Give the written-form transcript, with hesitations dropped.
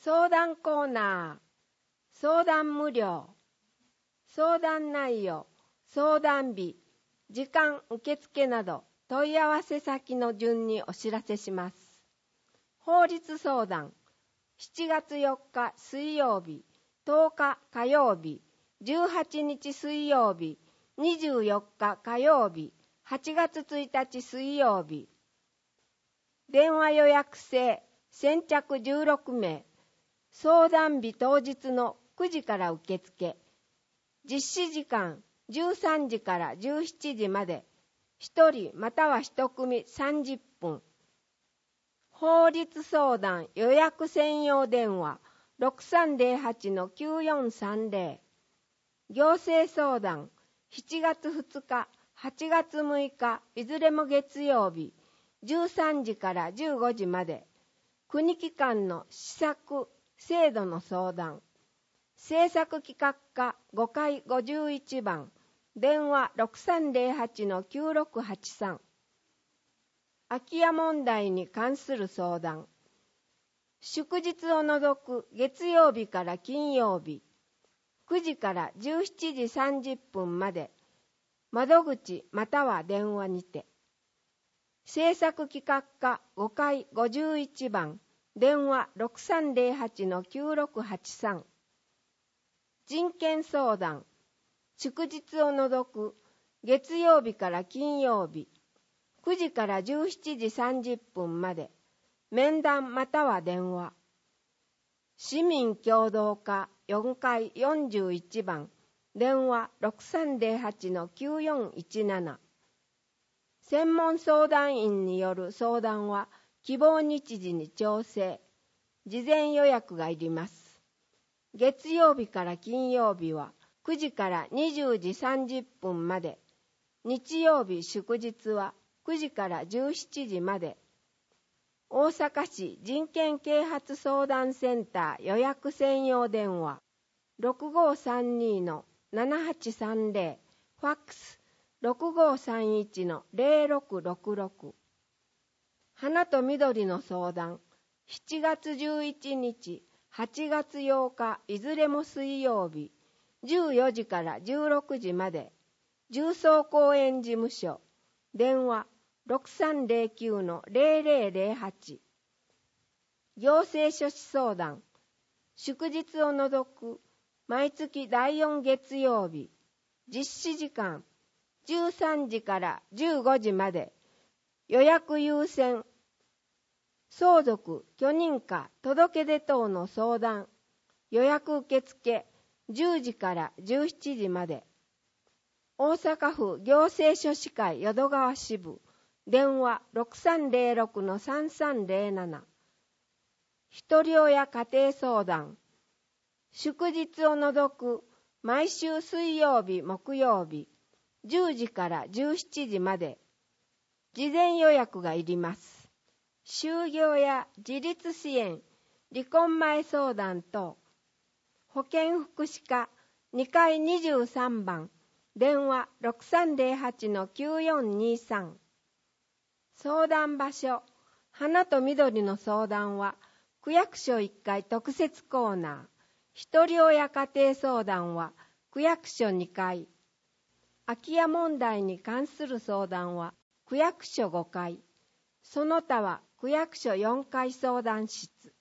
相談コーナー、相談無料、相談内容、相談日、時間受付など問い合わせ先の順にお知らせします。法律相談、7月4日水曜日、10日火曜日、18日水曜日、24日火曜日、8月1日水曜日。電話予約制、先着16名。相談日当日の9時から受付。実施時間13時から17時まで。1人または1組30分。法律相談予約専用電話 6308-9430。行政相談7月2日、8月6日、いずれも月曜日、13時から15時まで。国機関の施策、制度の相談。政策企画課5階51番。電話 6308-9683。空き家問題に関する相談。祝日を除く月曜日から金曜日。9時から17時30分まで。窓口または電話にて。政策企画課5階51番。電話 6308-9683。人権相談。祝日を除く月曜日から金曜日。9時から17時30分まで。面談または電話。市民協働課4階41番。電話 6308-9417。専門相談員による相談は希望日時に調整。事前予約がいります。月曜日から金曜日は9時から20時30分まで。日曜日祝日は9時から17時まで。大阪市人権啓発相談センター予約専用電話 6532-7830。ファックス 6531-0666。花と緑の相談。7月11日、8月8日、いずれも水曜日、14時から16時まで。重曹公園事務所。電話 6309-0008。行政書士相談。祝日を除く毎月第4月曜日。実施時間13時から15時まで。予約優先。相続、許認可、届け出等の相談。予約受付10時から17時まで。大阪府行政書士会淀川支部。電話 6306-3307。ひとり親家庭相談。祝日を除く毎週水曜日木曜日10時から17時まで。事前予約がいります。就業や自立支援、離婚前相談等。保健福祉課2階23番。電話 6308-9423。相談場所。花と緑の相談は区役所1階特設コーナー。ひとり親家庭相談は区役所2階。空き家問題に関する相談は区役所5階。その他は区役所4階相談室。